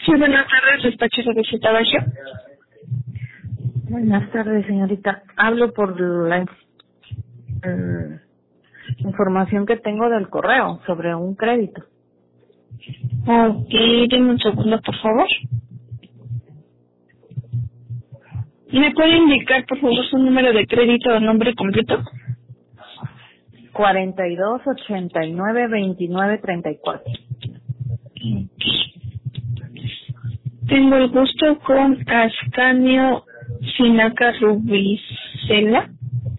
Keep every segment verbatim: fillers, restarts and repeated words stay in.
Sí, buenas tardes, despacho de visita Bajo. Buenas tardes, señorita. Hablo por la eh, información que tengo del correo sobre un crédito. Ok, denme un segundo, por favor. ¿Me puede indicar, por favor, su número de crédito o nombre completo? cuarenta y dos, ochenta y nueve, veintinueve, treinta y cuatro. Tengo el gusto con Ascanio Sinaca Rubicela.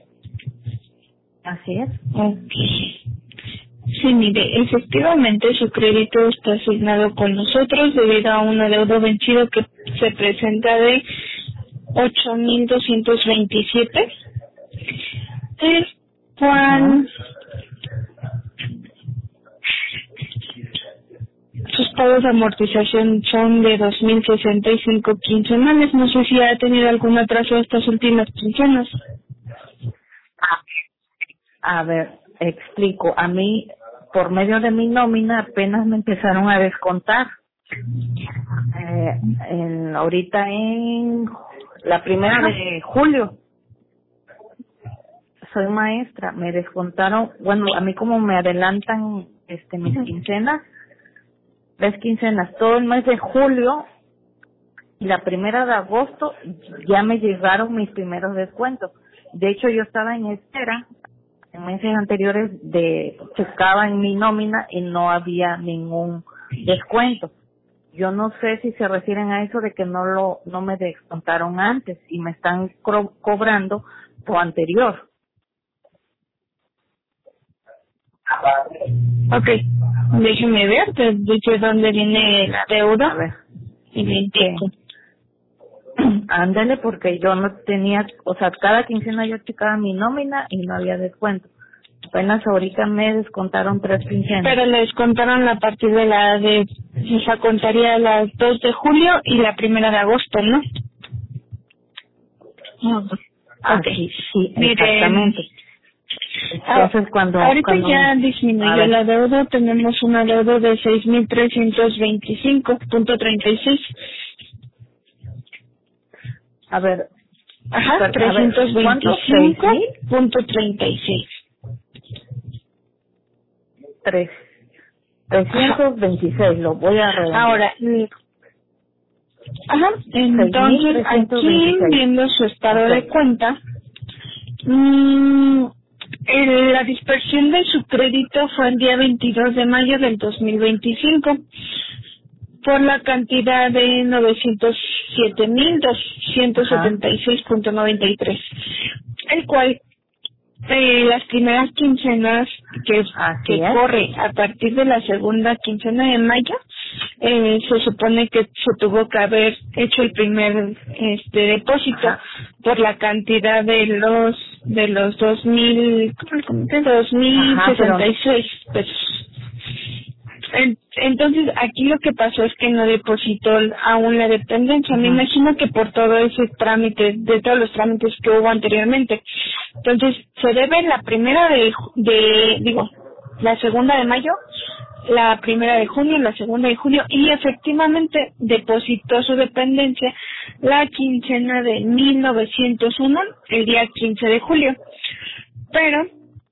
Así es. Ok. Sí, mire, efectivamente su crédito está asignado con nosotros debido a un adeudo vencido que se presenta de ocho mil doscientos veintisiete, el cual sus pagos de amortización son de dos mil sesenta y cinco quincenales. No sé si ha tenido algún atraso estas últimas quincenas. A ver, explico. A mí, por medio de mi nómina, apenas me empezaron a descontar. Eh, en, ahorita en la primera de julio. Soy maestra, me descontaron, bueno, a mí como me adelantan este mis quincenas, las quincenas, todo el mes de julio y la primera de agosto ya me llegaron mis primeros descuentos. De hecho, yo estaba en espera, en meses anteriores de checaba en mi nómina y no había ningún descuento. Yo no sé si se refieren a eso de que no lo no me descontaron antes y me están co- cobrando lo anterior. Ok, déjeme ver de, de dónde viene la deuda. A ver, Y le indico. ándale, porque yo no tenía, o sea, cada quincena yo checaba mi nómina y no había descuento. Apenas ahorita me descontaron tres quincenas. Pero le descontaron a partir de la de, o sea, contaría las dos de julio y la primera de agosto, ¿no? Ah, Ok. sí, sí, Mire, exactamente. Entonces, cuando... ahorita cuando ya disminuyó la deuda, tenemos una deuda de seis mil trescientos veinticinco punto treinta y seis. A ver... Ajá, trescientos veinticinco punto treinta y seis. Tres. trescientos veintiséis, lo voy a redondear. Ahora, ajá, entonces aquí viendo su estado okay. de cuenta, mmm, el, la dispersión de su crédito fue el día veintidós de mayo del dos mil veinticinco por la cantidad de novecientos siete mil doscientos setenta y seis punto noventa y tres, el cual Eh, las primeras quincenas que, que corre a partir de la segunda quincena de mayo, eh, se supone que se tuvo que haber hecho el primer este depósito Ajá. por la cantidad de los de los dos mil dos mil sesenta y seis pesos. Entonces, aquí lo que pasó es que no depositó aún la dependencia. Me imagino que por todo ese trámite, de todos los trámites que hubo anteriormente. Entonces, se debe la primera de, de, digo, la segunda de mayo, la primera de junio, la segunda de julio, y efectivamente depositó su dependencia la quincena de mil novecientos uno, el día quince de julio. Pero...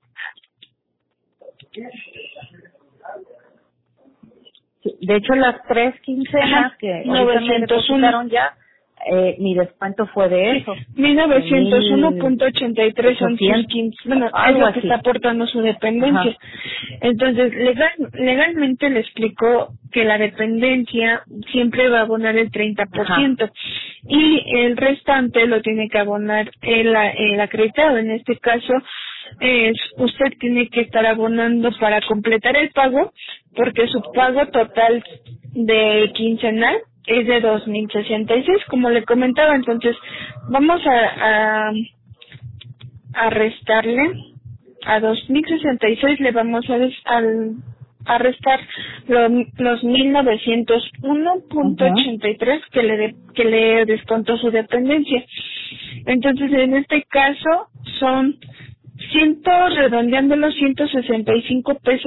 de hecho, las tres quincenas que ahorita me depositaron ya, eh, mi descuento fue de eso. mil novecientos uno punto ochenta y tres son sus quince, bueno, es lo que está aportando su dependencia. Ajá. Entonces, legal, legalmente le explicó que la dependencia siempre va a abonar el treinta por ciento Ajá. y el restante lo tiene que abonar el, el acreditado. En este caso, es usted tiene que estar abonando para completar el pago, porque su pago total de quincenal es de dos mil sesenta y seis, como le comentaba. Entonces vamos a, a, a restarle a dos mil sesenta y seis, le vamos a, des, al, a restar lo, los mil novecientos uno punto ochenta y tres que le de, que le descontó su dependencia. Entonces, en este caso son ciento redondeándolo ciento sesenta y cinco pesos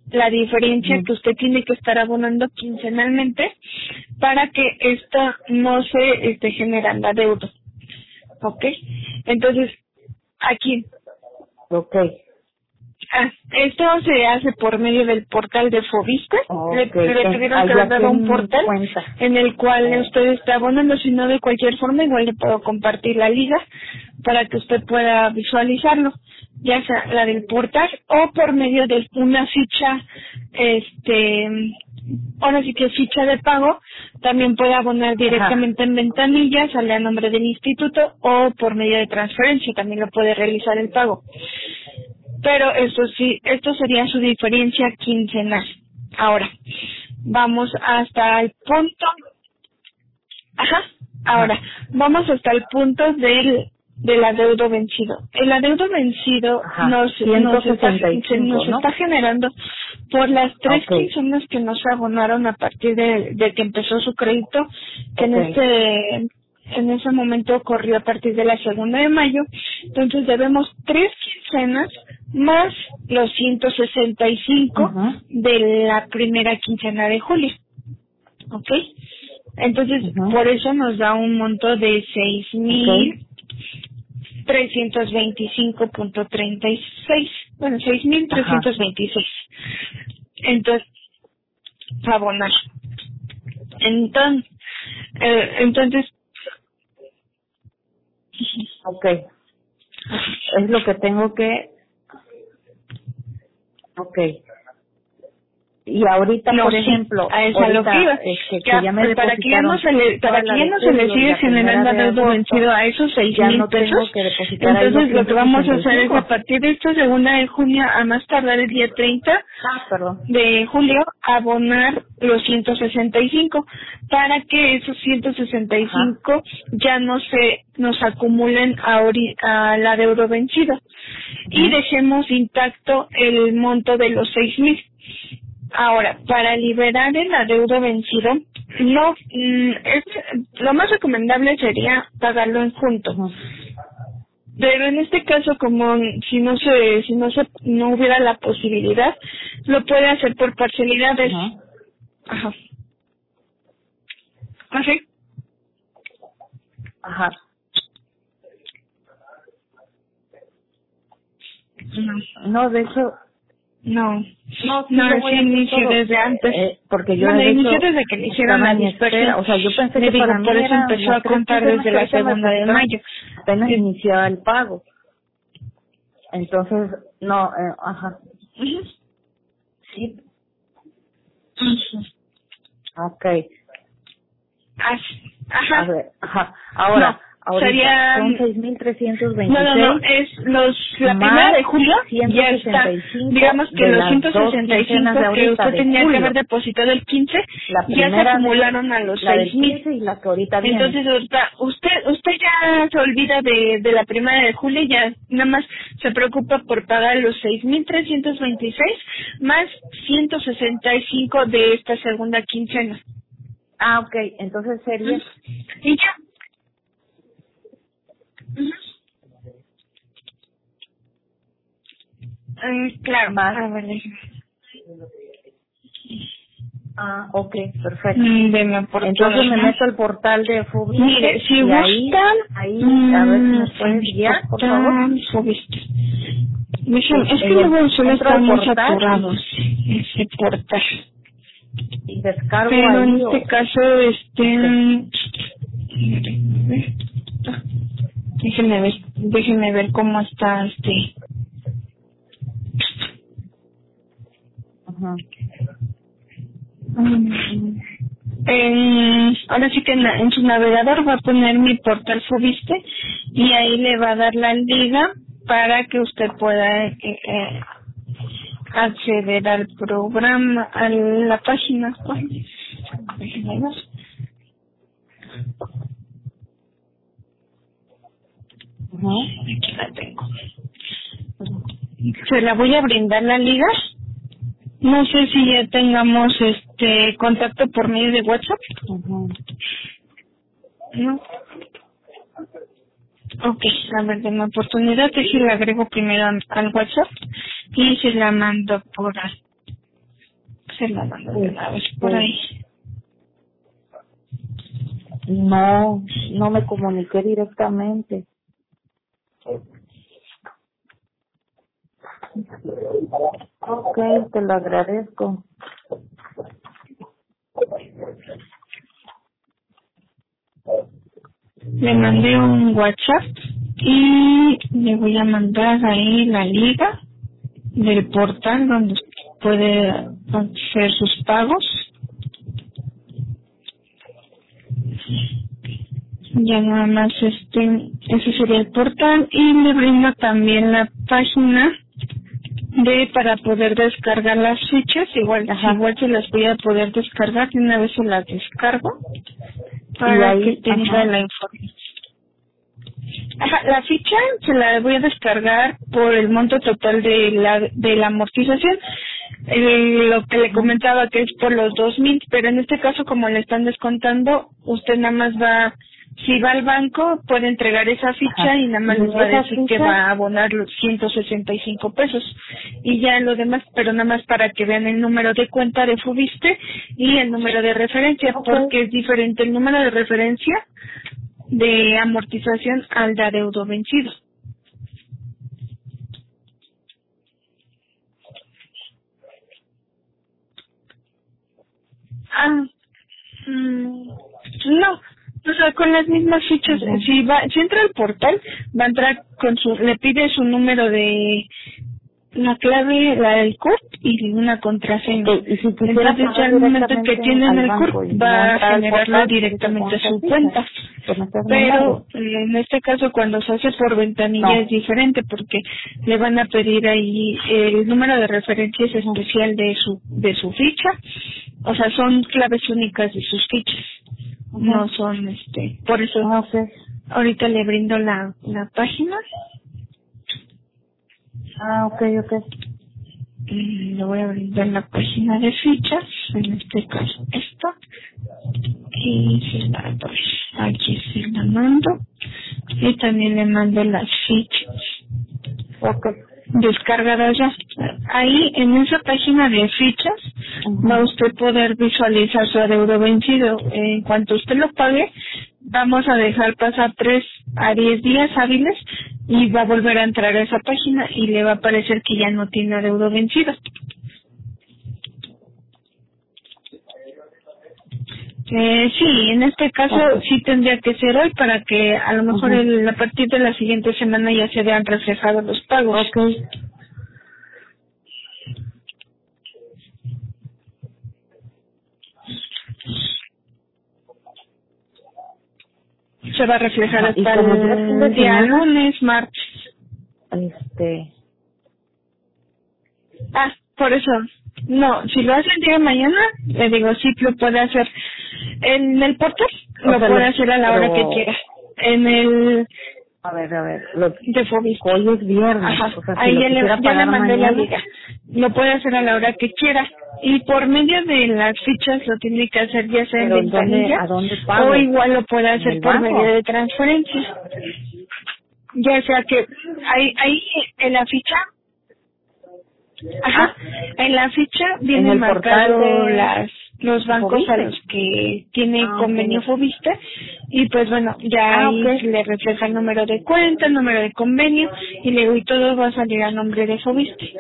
la diferencia uh-huh. que usted tiene que estar abonando quincenalmente para que esto no se esté generando adeudo. ¿Ok? Entonces, aquí. Ok. Ah, esto se hace por medio del portal de Foviste. Okay. Le, le tuvieron que dar un portal cuenta. en el cual oh. usted está abonando, si no de cualquier forma, igual le puedo compartir la liga para que usted pueda visualizarlo, ya sea la del portal o por medio de una ficha, este, ahora sí que ficha de pago, también puede abonar directamente Ajá. en ventanilla, sale a nombre del instituto o por medio de transferencia, también lo puede realizar el pago. Pero eso sí, esto sería su diferencia quincenal. Ahora, vamos hasta el punto, ajá, ahora, ajá. vamos hasta el punto del, del adeudo vencido. El adeudo vencido ajá. nos, nos, está, nos ¿no? está generando por las tres okay. quincenas que nos abonaron a partir de, de que empezó su crédito, que okay. en este... en ese momento ocurrió a partir de la segunda de mayo, entonces debemos tres quincenas más los ciento sesenta y cinco uh-huh. de la primera quincena de julio, ¿ok? Entonces, uh-huh. por eso nos da un monto de seis mil trescientos veinticinco punto treinta y seis, bueno, seis mil trescientos veintiséis. Entonces, abonar. Entonces, eh, entonces, Ok, es lo que tengo que, ok, y ahorita no, por sí, ejemplo, a eso ahorita, lo que iba, este, que ya, ya me para que ya no se le, para que ya no se le sigue generando adeudo vencido a esos seis mil no pesos, entonces lo que vamos a hacer es a partir de esta segunda de junio, a más tardar el día treinta ah, perdón. de julio, abonar los ciento sesenta y cinco para que esos ciento sesenta y cinco Ajá. ya no se nos acumulen a ori- al adeudo vencido Ajá. y dejemos intacto el monto de los seis mil. Ahora, para liberar el adeudo vencido, no, es, lo más recomendable sería pagarlo en junto. Uh-huh. Pero en este caso, como si no se, si no se, no hubiera la posibilidad, lo puede hacer por parcialidades. Uh-huh. Ajá. ¿Así? Ajá. No, no de hecho. No, no, sí no, sí inició desde antes. Eh, porque yo bueno, de inició hecho, desde que le hicieron la dispersión. O sea, yo pensé le que digo, para mí por eso era empezó a contar desde la segunda de mayo. Apenas sí. inició el pago. Entonces, no, eh, ajá. Uh-huh. Sí. Uh-huh. Okay. Ajá. A ver, ajá. Ahora. No. Ahorita Sería son seis mil trescientos veintiséis. No, no, no, es los la primera de julio ya está. Digamos que los ciento sesenta y cinco que usted tenía que haber depositado el quince ya se acumularon a los seis mil. Y la que ahorita viene. Entonces, ahorita usted usted ya se olvida de, de la primera de julio, ya nada más se preocupa por pagar los seis mil trescientos veintiséis más ciento sesenta y cinco de esta segunda quincena. Ah, ok, entonces sería. Y ya. Uh, claro. Más. A ver, ah, ok, perfecto. Mm, Entonces me meto al portal de Fubiste. Mire, si gustan, ahí, ahí mm, a ver si me puedes guiar, por favor. Fubiste. Es que luego suele estar muy saturados ese portal. Y descargo Pero ahí. en este o... caso, este... Déjenme ver, déjenme ver cómo está este... Ajá. Mm, en, ahora sí que en, la, en su navegador va a poner mi portal Fubiste y ahí le va a dar la liga para que usted pueda eh, eh, acceder al programa, a la página. Déjenme ver. Uh-huh. Aquí la tengo. Se la voy a brindar la liga. No sé si ya tengamos este contacto por medio de WhatsApp. Uh-huh. No. Ok, a ver, de mi oportunidad, si la agrego primero al WhatsApp y se la mando por se la mando de una vez por ahí. No, no me comuniqué directamente. Ok, te lo agradezco. Le mandé un WhatsApp y le voy a mandar ahí la liga del portal donde puede hacer sus pagos. Ya nada más este, ese sería el portal, y le brindo también la página de para poder descargar las fichas. Igual, igual se las voy a poder descargar, de una vez se las descargo para ahí, que tenga ajá. la información. Ajá, la ficha se la voy a descargar por el monto total de la de la amortización. Eh, lo que le comentaba que es por los dos mil, pero en este caso como le están descontando, usted nada más va, si va al banco puede entregar esa ficha ajá. y nada más les va a decir ficha? que va a abonar los ciento sesenta y cinco pesos y ya lo demás, pero nada más para que vean el número de cuenta de Fobiste y el número de referencia, okay. porque es diferente el número de referencia de amortización al de adeudo vencido. Ah, mmm, no, o sea, con las mismas fichas, uh-huh. si va, si entra al portal, va a entrar con su, le pide su número de la clave, la del C U R P y una contraseña. Okay. Y si entonces ya al momento que tienen el C U R P va a generarlo directamente a su cuenta. Pero eh, en este caso cuando se hace por ventanilla no. es diferente porque le van a pedir ahí el número de referencia es especial de su de su ficha, o sea son claves únicas de sus fichas, uh-huh. no son este, por eso ah, okay. ahorita le brindo la la página. Ah, okay, okay. Y le voy a brindar la página de fichas, en este caso esto, y se la doy. Aquí se la mando. Y también le mando las fichas. Okay. Descargadas ya. Ahí, en esa página de fichas, uh-huh. va a usted poder visualizar su adeudo vencido. En cuanto usted lo pague, vamos a dejar pasar tres a diez días hábiles y va a volver a entrar a esa página y le va a aparecer que ya no tiene adeudo vencido. Eh, sí, en este caso okay. sí tendría que ser hoy para que a lo mejor uh-huh. el, a partir de la siguiente semana ya se vean reflejados los pagos. Okay. Se va a reflejar hasta el, el día lunes, martes. Este. Ah, por eso. No, si lo hace el día de mañana, le digo, sí lo puede hacer. En el portal lo sea, puede lo, hacer a la hora que quiera. En el... A ver, a ver. Lo, de Fobiste. Hoy es viernes. Ajá. O sea, si ahí lo ya, le, ya le mandé mañana, la liga. Lo puede hacer a la hora que quiera. Y por medio de las fichas lo tiene que hacer ya sea en ventanilla ¿a dónde pago? O igual lo puede hacer por banco? Medio de transferencia. Ya sea que ahí, ahí en la ficha... Ajá, en la ficha viene marcado de... las los bancos Fobiste. A los que tiene ah, convenio okay. Fobiste y pues bueno, ya ah, ahí okay. le refleja el número de cuenta, el número de convenio y luego y todo va a salir a nombre de Fobiste.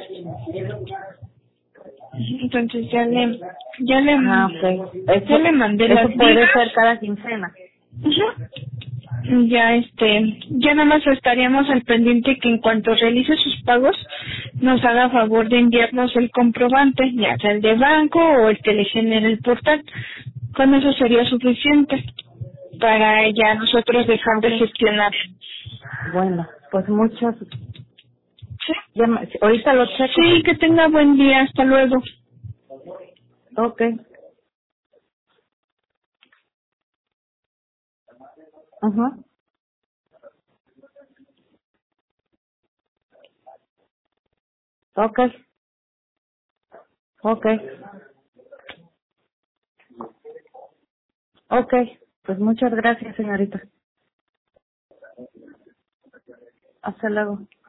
Entonces ya le ya le ah, okay. eso, ya le mandé eso las puede vidas. ser cada quincena. Uh-huh. Ya este, ya nada más estaríamos al pendiente que en cuanto realice sus pagos nos haga favor de enviarnos el comprobante, ya sea el de banco o el que le genere el portal. Con eso sería suficiente para ya nosotros dejar de gestionar. Bueno, pues muchas. ¿Sí? Ya, ahorita lo checo. Sí, que tenga buen día, hasta luego. Okay. Ajá. Okay. Okay. Okay. Pues muchas gracias, señorita. Hasta luego.